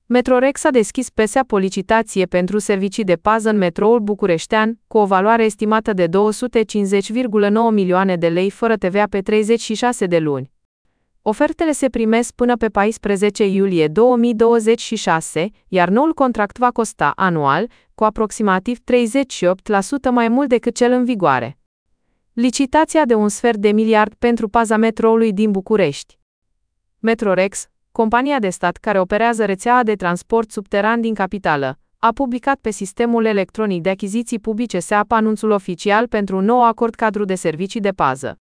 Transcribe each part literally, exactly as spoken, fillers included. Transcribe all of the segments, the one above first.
Metrorex a deschis P S A o licitație pentru servicii de pază în metroul bucureștean, cu o valoare estimată de două sute cincizeci virgulă nouă milioane de lei fără T V A pe treizeci și șase de luni. Ofertele se primesc până pe paisprezece iulie două mii douăzeci și șase, iar noul contract va costa anual, cu aproximativ treizeci și opt la sută mai mult decât cel în vigoare. Licitația de un sfert de miliard pentru paza metroului din București. Metrorex, compania de stat care operează rețeaua de transport subteran din capitală, a publicat pe sistemul electronic de achiziții publice S E A P anunțul oficial pentru un nou acord cadru de servicii de pază.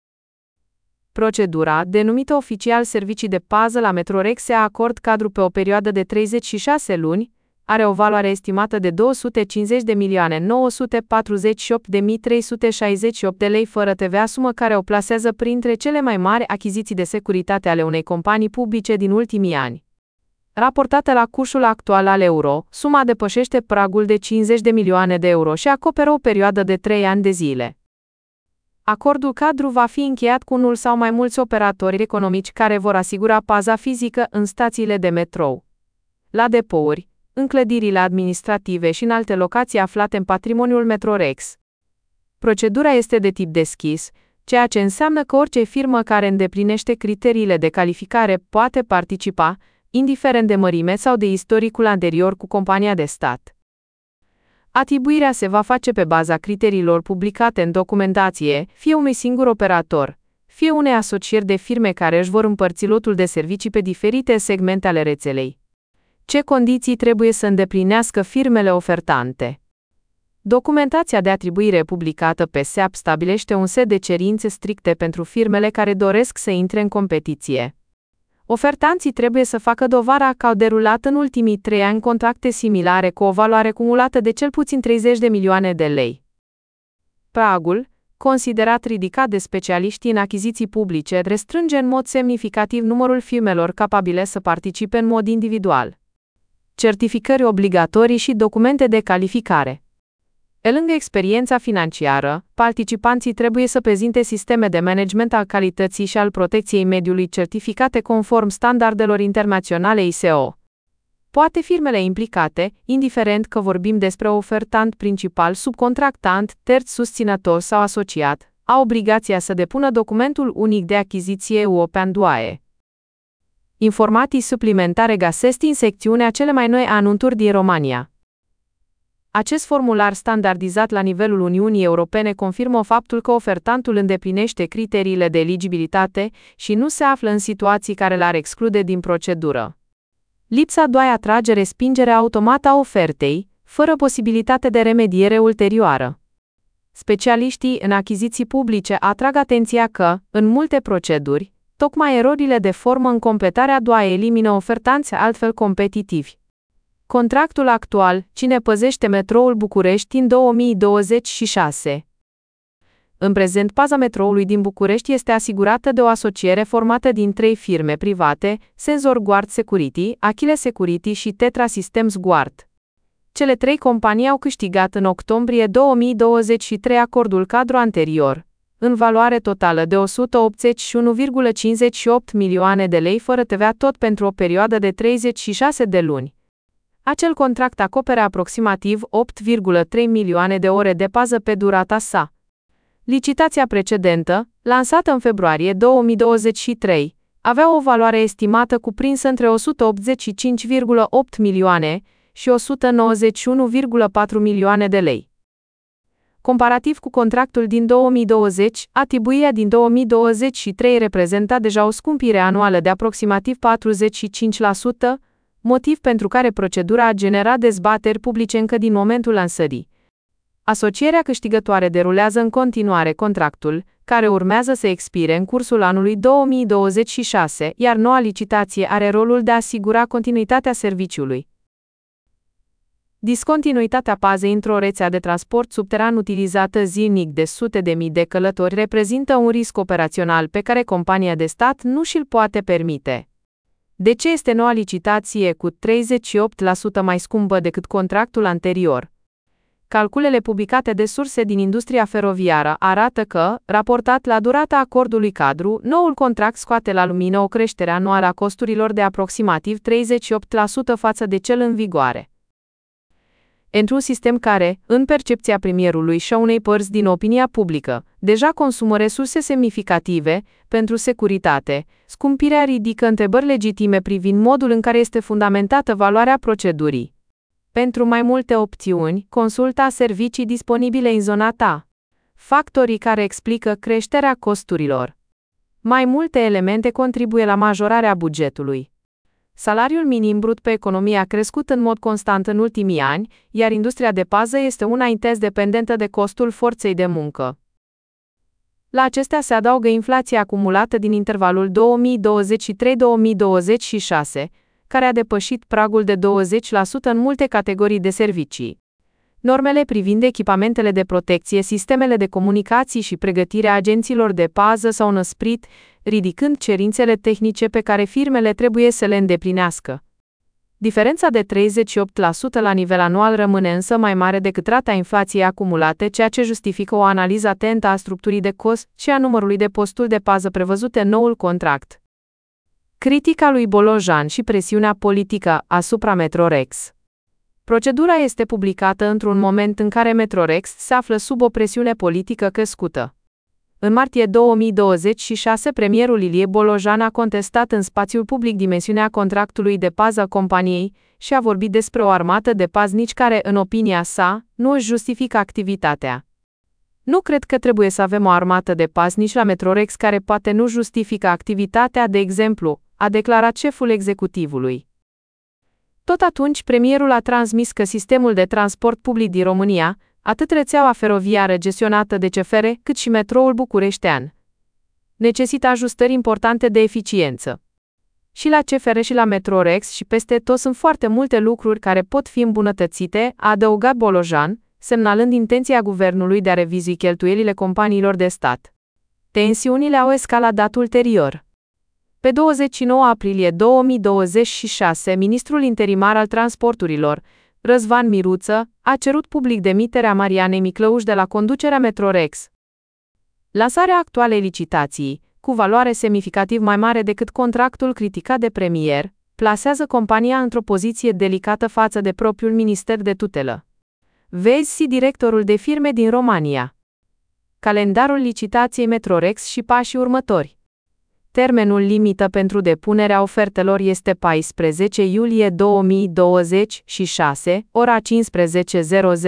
Procedura, denumită oficial servicii de pază la Metrorex S E A acord cadru pe o perioadă de treizeci și șase luni, are o valoare estimată de două sute cincizeci de milioane nouă sute patruzeci și opt de mii trei sute șaizeci și opt de lei fără T V A, sumă care o plasează printre cele mai mari achiziții de securitate ale unei companii publice din ultimii ani. Raportată la cursul actual al euro, suma depășește pragul de cincizeci de milioane de euro și acoperă o perioadă de trei ani de zile. Acordul cadru va fi încheiat cu unul sau mai mulți operatori economici care vor asigura paza fizică în stațiile de metrou, la depouri, în clădirile administrative și în alte locații aflate în patrimoniul Metrorex. Procedura este de tip deschis, ceea ce înseamnă că orice firmă care îndeplinește criteriile de calificare poate participa, indiferent de mărime sau de istoricul anterior cu compania de stat. Atribuirea se va face pe baza criteriilor publicate în documentație, fie unui singur operator, fie unei asocieri de firme care își vor împărți lotul de servicii pe diferite segmente ale rețelei. Ce condiții trebuie să îndeplinească firmele ofertante? Documentația de atribuire publicată pe S E A P stabilește un set de cerințe stricte pentru firmele care doresc să intre în competiție. Ofertanții trebuie să facă dovada că au derulat în ultimii trei ani contracte similare cu o valoare cumulată de cel puțin treizeci de milioane de lei. Pragul, considerat ridicat de specialiștii în achiziții publice, restrânge în mod semnificativ numărul firmelor capabile să participe în mod individual. Certificări obligatorii și documente de calificare. Pe lângă experiența financiară, participanții trebuie să prezinte sisteme de management al calității și al protecției mediului certificate conform standardelor internaționale I S O. Poate firmele implicate, indiferent că vorbim despre ofertant principal, subcontractant, terț susținător sau asociat, au obligația să depună documentul unic de achiziție European D O A E. Informații suplimentare găsesc în secțiunea cele mai noi anunțuri din România. Acest formular standardizat la nivelul Uniunii Europene confirmă faptul că ofertantul îndeplinește criteriile de eligibilitate și nu se află în situații care l-ar exclude din procedură. Lipsa D O A E atrage respingerea automată a ofertei, fără posibilitate de remediere ulterioară. Specialiștii în achiziții publice atrag atenția că, în multe proceduri, tocmai erorile de formă în completarea D O A E elimină ofertanți altfel competitivi. Contractul actual, cine păzește metroul București în două mii douăzeci și șase. În prezent, paza metroului din București este asigurată de o asociere formată din trei firme private, Sensor Guard Security, Achille Security și Tetra Systems Guard. Cele trei companii au câștigat în octombrie două mii douăzeci și trei acordul cadru anterior, în valoare totală de o sută optzeci și unu virgulă cincizeci și opt milioane de lei fără T V A, tot pentru o perioadă de treizeci și șase de luni. Acel contract acoperă aproximativ opt virgulă trei milioane de ore de pază pe durata sa. Licitația precedentă, lansată în februarie două mii douăzeci și trei, avea o valoare estimată cuprinsă între o sută optzeci și cinci virgulă opt milioane și o sută nouăzeci și unu virgulă patru milioane de lei. Comparativ cu contractul din două mii douăzeci, atribuirea din două mii douăzeci și trei reprezenta deja o scumpire anuală de aproximativ patruzeci și cinci la sută, motiv pentru care procedura a generat dezbateri publice încă din momentul lansării. Asocierea câștigătoare derulează în continuare contractul, care urmează să expire în cursul anului două mii douăzeci și șase, iar noua licitație are rolul de a asigura continuitatea serviciului. Discontinuitatea pazei într-o rețea de transport subteran utilizată zilnic de sute de mii de călători reprezintă un risc operațional pe care compania de stat nu și-l poate permite. De ce este noua licitație cu treizeci și opt la sută mai scumpă decât contractul anterior? calculele publicate de surse din industria feroviară arată că, raportat la durata acordului cadru, noul contract scoate la lumină o creștere anuală a costurilor de aproximativ treizeci și opt la sută față de cel în vigoare. Într-un sistem care, în percepția premierului și a unei părți din opinia publică, deja consumă resurse semnificative pentru securitate, scumpirea ridică întrebări legitime privind modul în care este fundamentată valoarea procedurii. Pentru mai multe opțiuni, consulta servicii disponibile în zona ta. Factorii care explică creșterea costurilor. Mai multe elemente contribuie la majorarea bugetului. Salariul minim brut pe economie a crescut în mod constant în ultimii ani, iar industria de pază este una intens dependentă de costul forței de muncă. La acestea se adaugă inflația acumulată din intervalul două mii douăzeci și trei - două mii douăzeci și șase, care a depășit pragul de douăzeci la sută în multe categorii de servicii. Normele privind echipamentele de protecție, sistemele de comunicații și pregătirea agenților de pază s-au năsprit, ridicând cerințele tehnice pe care firmele trebuie să le îndeplinească. Diferența de treizeci și opt la sută la nivel anual rămâne însă mai mare decât rata inflației acumulate, ceea ce justifică o analiză atentă a structurii de cost și a numărului de posturi de pază prevăzute în noul contract. Critica lui Bolojan și presiunea politică asupra Metrorex. Procedura este publicată într-un moment în care Metrorex se află sub o presiune politică crescută. În martie două mii douăzeci și șase, premierul Ilie Bolojan a contestat în spațiul public dimensiunea contractului de pază a companiei și a vorbit despre o armată de paznici care, în opinia sa, nu își justifică activitatea. Nu cred că trebuie să avem o armată de paznici la Metrorex care poate nu justifică activitatea, de exemplu, a declarat șeful executivului. Tot atunci, premierul a transmis că sistemul de transport public din România, atât rețeaua feroviară gestionată de C F R, cât și metroul bucureștean, necesită ajustări importante de eficiență. Și la C F R și la Metrorex și peste tot sunt foarte multe lucruri care pot fi îmbunătățite, a adăugat Bolojan, semnalând intenția guvernului de a revizui cheltuielile companiilor de stat. Tensiunile au escaladat ulterior. Pe douăzeci și nouă aprilie două mii douăzeci și șase, ministrul interimar al transporturilor, Răzvan Miruță, a cerut public demiterea Marianei Miclăuș de la conducerea Metrorex. Lansarea actualei licitații, cu valoare semnificativ mai mare decât contractul criticat de premier, plasează compania într-o poziție delicată față de propriul minister de tutelă. Vezi și directorul de firme din România. Calendarul licitației Metrorex și pașii următori. Termenul limită pentru depunerea ofertelor este paisprezece iulie două mii douăzeci și șase, ora cincisprezece.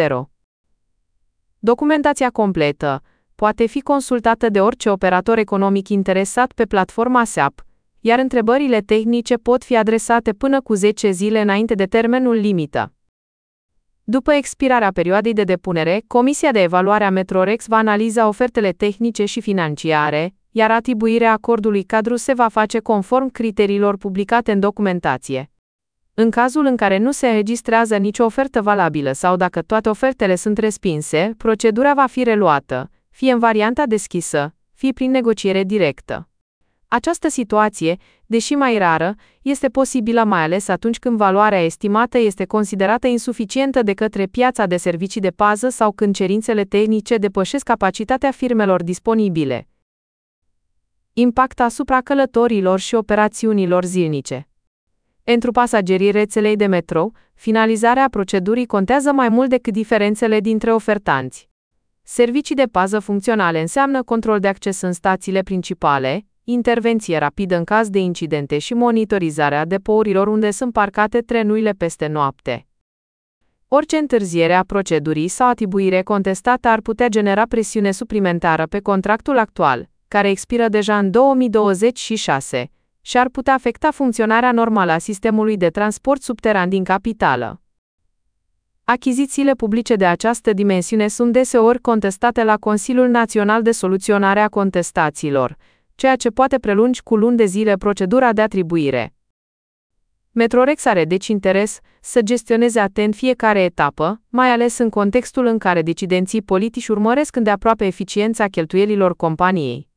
Documentația completă poate fi consultată de orice operator economic interesat pe platforma S A P, iar întrebările tehnice pot fi adresate până cu zece zile înainte de termenul limită. După expirarea perioadei de depunere, Comisia de Evaluare a Metrorex va analiza ofertele tehnice și financiare, iar atribuirea acordului cadru se va face conform criteriilor publicate în documentație. În cazul în care nu se înregistrează nicio ofertă valabilă sau dacă toate ofertele sunt respinse, procedura va fi reluată, fie în varianta deschisă, fie prin negociere directă. Această situație, deși mai rară, este posibilă mai ales atunci când valoarea estimată este considerată insuficientă de către piața de servicii de pază sau când cerințele tehnice depășesc capacitatea firmelor disponibile. Impact asupra călătorilor și operațiunilor zilnice. Pentru pasagerii rețelei de metrou, finalizarea procedurii contează mai mult decât diferențele dintre ofertanți. Servicii de pază funcționale înseamnă control de acces în stațiile principale, intervenție rapidă în caz de incidente și monitorizarea depourilor unde sunt parcate trenurile peste noapte. Orice întârziere a procedurii sau atribuire contestată ar putea genera presiune suplimentară pe contractul actual, care expiră deja în două mii douăzeci și șase, și ar putea afecta funcționarea normală a sistemului de transport subteran din capitală. Achizițiile publice de această dimensiune sunt deseori contestate la Consiliul Național de Soluționare a Contestațiilor, ceea ce poate prelungi cu luni de zile procedura de atribuire. Metrorex are deci interes să gestioneze atent fiecare etapă, mai ales în contextul în care decidenții politici urmăresc îndeaproape eficiența cheltuielilor companiei.